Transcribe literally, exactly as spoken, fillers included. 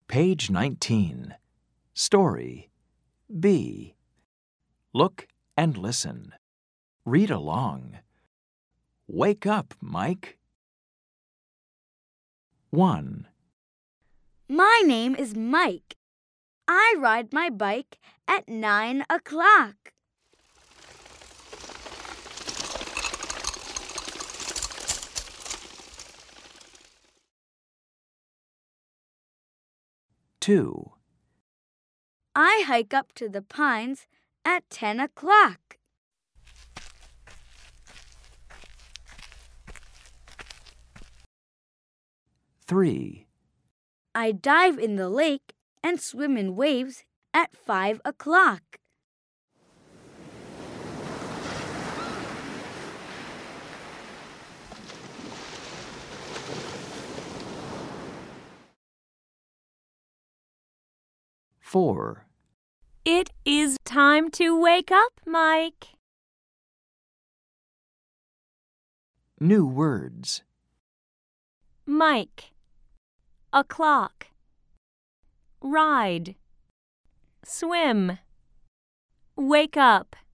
Page nineteen. Story B. Look and listen. Read along. Wake up, Mike. one. My name is Mike. I ride my bike at nine o'clock. two. I hike up to the pines at ten o'clock. three. I dive in the lake and swim in waves at five o'clock. four. It is time to wake up, Mike. New words. Mike. O'clock. Ride. Swim. Wake up.